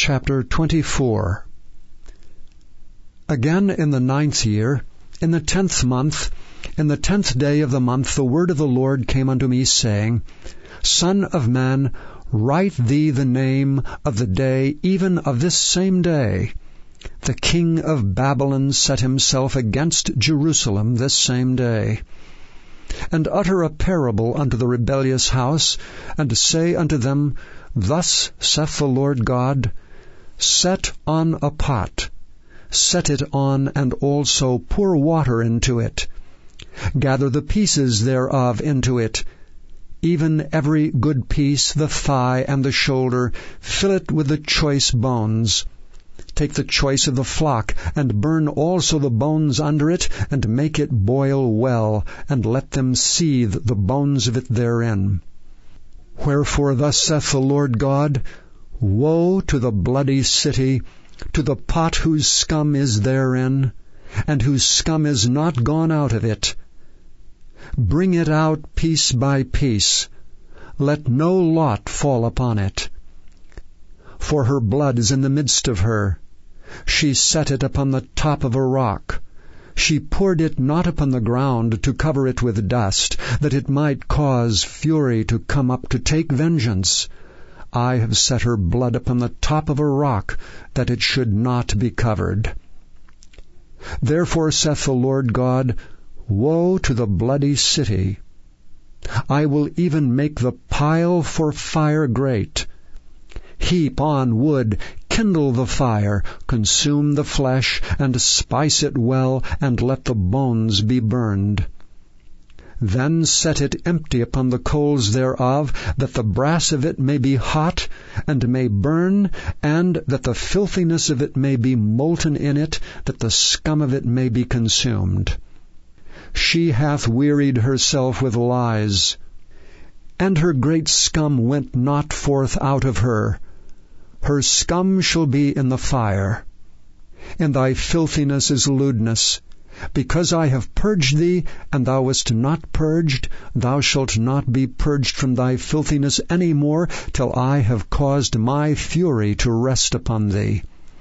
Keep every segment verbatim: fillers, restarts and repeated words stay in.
Chapter twenty-four. Again in the ninth year, in the tenth month, in the tenth day of the month, the word of the Lord came unto me, saying, Son of man, write thee the name of the day, even of this same day. The king of Babylon set himself against Jerusalem this same day. And utter a parable unto the rebellious house, and say unto them, Thus saith the Lord God, Set on a pot, set it on, and also pour water into it. Gather the pieces thereof into it, even every good piece, the thigh and the shoulder, fill it with the choice bones. Take the choice of the flock, and burn also the bones under it, and make it boil well, and let them seethe the bones of it therein. Wherefore thus saith the Lord God, Woe to the bloody city, to the pot whose scum is therein, and whose scum is not gone out of it. Bring it out piece by piece. Let no lot fall upon it. For her blood is in the midst of her. She set it upon the top of a rock. She poured it not upon the ground to cover it with dust, that it might cause fury to come up to take vengeance. I have set her blood upon the top of a rock, that it should not be covered. Therefore saith the Lord God, Woe to the bloody city! I will even make the pile for fire great. Heap on wood, kindle the fire, consume the flesh, and spice it well, and let the bones be burned. Then set it empty upon the coals thereof, that the brass of it may be hot, and may burn, and that the filthiness of it may be molten in it, that the scum of it may be consumed. She hath wearied herself with lies, and her great scum went not forth out of her. Her scum shall be in the fire. And thy filthiness is lewdness. Because I have purged thee, and thou wast not purged, thou shalt not be purged from thy filthiness any more, till I have caused my fury to rest upon thee.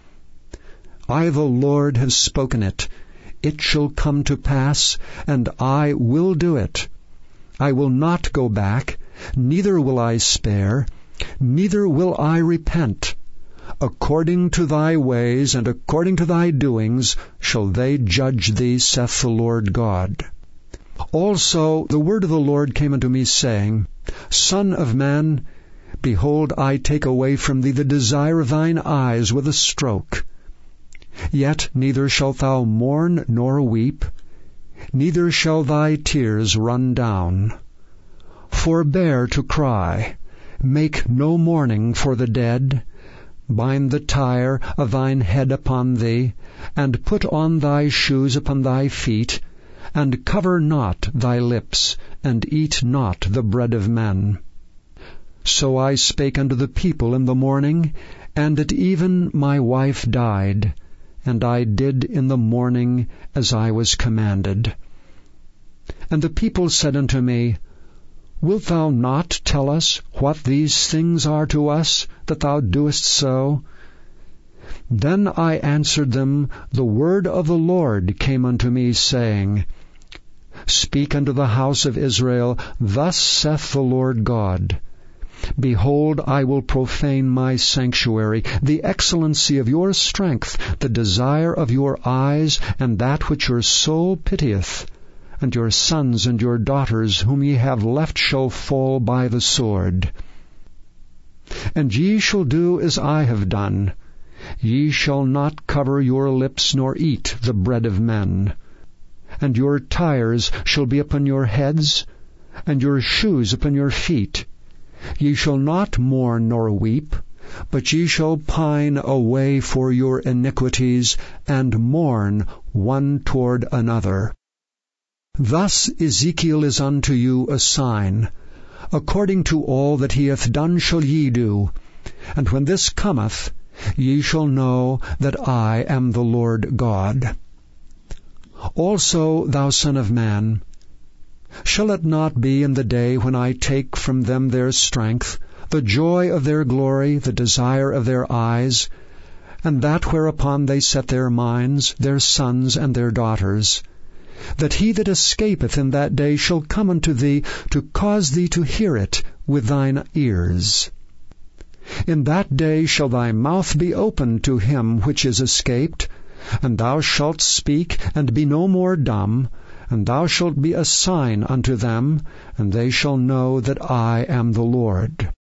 I the Lord have spoken it. It shall come to pass, and I will do it. I will not go back, neither will I spare, neither will I repent. According to thy ways and according to thy doings shall they judge thee, saith the Lord God. Also the word of the Lord came unto me, saying, Son of man, behold, I take away from thee the desire of thine eyes with a stroke. Yet neither shalt thou mourn nor weep, neither shall thy tears run down. Forbear to cry, make no mourning for the dead. Bind the tire of thine head upon thee, and put on thy shoes upon thy feet, and cover not thy lips, and eat not the bread of men. So I spake unto the people in the morning, and at even my wife died, and I did in the morning as I was commanded. And the people said unto me, Wilt thou not tell us what these things are to us, that thou doest so? Then I answered them, The word of the Lord came unto me, saying, Speak unto the house of Israel, Thus saith the Lord God, Behold, I will profane my sanctuary, the excellency of your strength, the desire of your eyes, and that which your soul pitieth. And your sons and your daughters whom ye have left shall fall by the sword. And ye shall do as I have done. Ye shall not cover your lips, nor eat the bread of men. And your tires shall be upon your heads, and your shoes upon your feet. Ye shall not mourn nor weep, but ye shall pine away for your iniquities, and mourn one toward another. Thus Ezekiel is unto you a sign. According to all that he hath done shall ye do. And when this cometh, ye shall know that I am the Lord God. Also, thou son of man, shall it not be in the day when I take from them their strength, the joy of their glory, the desire of their eyes, and that whereupon they set their minds, their sons and their daughters, that he that escapeth in that day shall come unto thee, to cause thee to hear it with thine ears. In that day shall thy mouth be opened to him which is escaped, and thou shalt speak, and be no more dumb, and thou shalt be a sign unto them, and they shall know that I am the Lord.